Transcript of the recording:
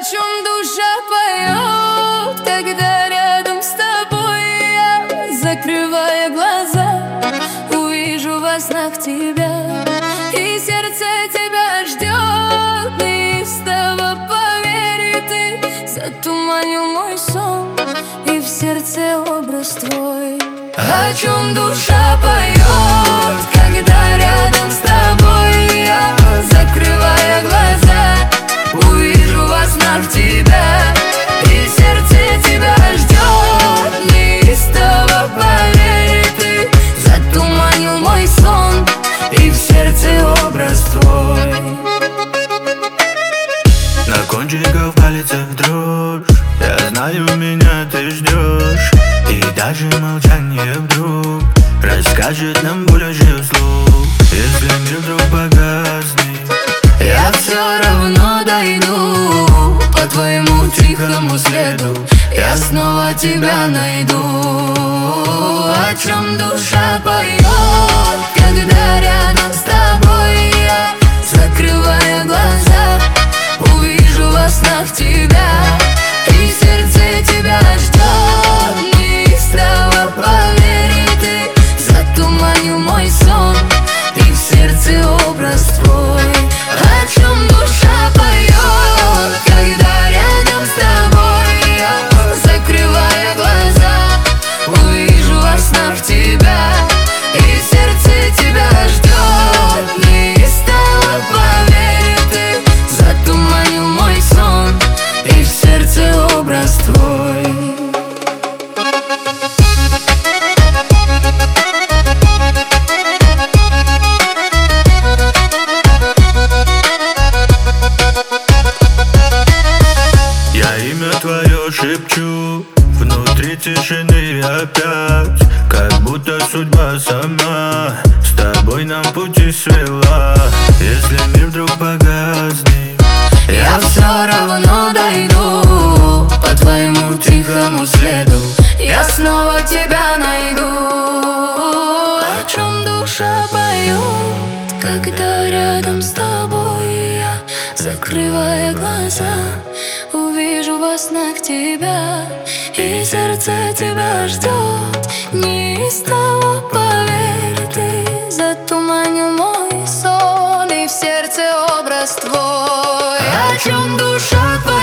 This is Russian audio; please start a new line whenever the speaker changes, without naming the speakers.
чем душа поет, когда рядом с тобой я, закрывая глаза, увижу во снах тебя, и сердце тебя ждет. Неистово поверь, ты затуманил мой сон, и в сердце образ твой. О чем душа поет, когда рядом с тобой я, закрывая глаза, увижу во снах тебя, и сердце тебя ждет. Неистово поверь, ты затуманил мой сон, и в сердце образ твой.
На кончиках пальцев дрожь, я знаю, меня ты ждешь, и даже молчание вдруг расскажет нам больше слов. Если мир вдруг погаснет,
я все равно дойду по твоему тихому следу, я снова тебя найду. О чем душа поет, когда рядом с тобой я, закрывая глаза, увижу во снах тебя, и сердце тебя ждет. Неистово поверь, ты затуманил мой сон, и в сердце образ твой. О чем душа поет, когда рядом с тобой я, закрывая глаза, увижу во снах тебя, и сердце тебя ждет. Неистово поверь, ты затуманил мой сон, и в сердце образ твой.
твое шепчу, внутри тишины опять, как будто судьба сама с тобой нам пути свела. Если мир вдруг погаснет,
я все равно дойду по твоему тихому следу, я снова тебя найду. О чем душа поет, когда рядом с тобой я, закрывая глаза, увижу во снах тебя, и сердце тебя ждет. Неистово поверь, ты затуманил мой сон, и в сердце образ твой. О чем душа поет.